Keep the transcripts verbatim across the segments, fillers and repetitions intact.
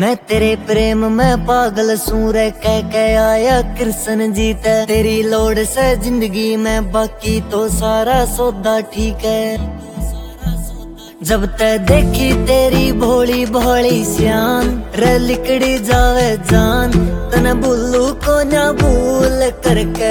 मैं तेरे प्रेम में पागल सूर कह के आया कृष्ण जीत। तेरी लोड से जिंदगी में बाकी तो सारा सौदा ठीक है। जब ते देखी तेरी भोली भोली श्यान रे लिकड़ी जावे जान, तने बुल्लू को ना भूल करके।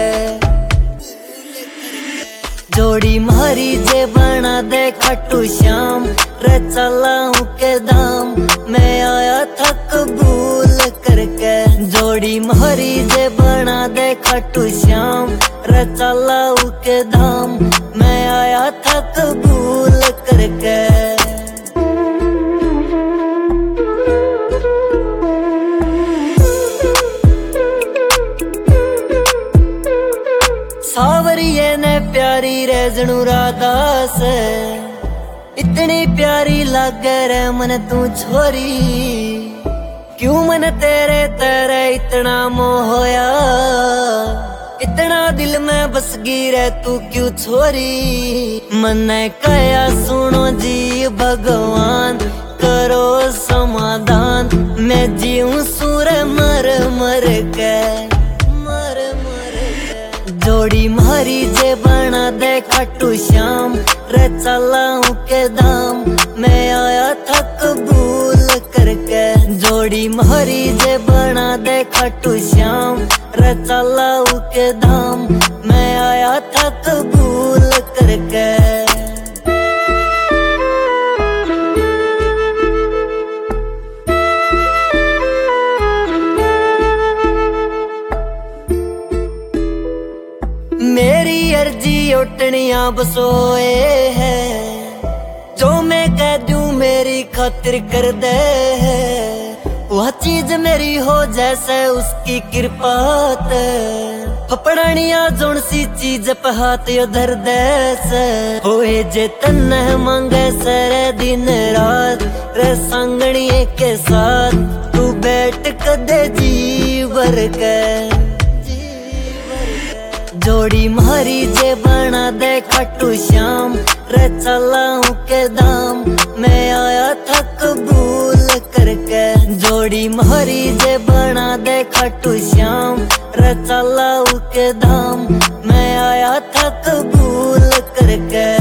जोड़ी मारी जे बना दे खट्टू श्याम रे चलाऊं के दाम, मैं आया था कबूल करके। जोड़ी मारी जे बना दे खट्टू श्याम रे चलाऊं के दाम, मैं आया था कबूल करके। सावरिये ने प्यारी रे जणू राधा से, इतनी प्यारी लागे रे मन तू छोरी। क्यों मन तेरे तेरे इतना मोह होया, इतना दिल में बस गई रे तू क्यों छोरी। मने कया सुनो जी भगवान करो समाधान, मैं जीऊं सूर मर मर के मर मर के। जोड़ी मारी जे बना दे खट्टू श्याम रे चलाऊं के दाम, मैं आया था कबूल करके। जोड़ी मारी जे बना दे खट्टू श्याम रे चलाऊं के दाम, मैं आया था कबूल करके। मेरी अर्जी उठनिया बसोए है, जो मैं कह दूं मेरी खातिर कर दे। वह चीज मेरी हो जैसे उसकी कृपा ते, फपड़निया जोन सी चीज पे हाथ यो धर दे से। होए जे तन्ने मांगे सरे दिन रात रे संगणिए के साथ, तू बैठ कदे जी भर के। जोड़ी मारी जे बना दे खट्टू श्याम रे चलाऊं के दाम, मैं आया था कबूल करके। जोड़ी मारी जे बना दे खट्टू श्याम रे चलाऊं के दाम, मैं आया था कबूल करके।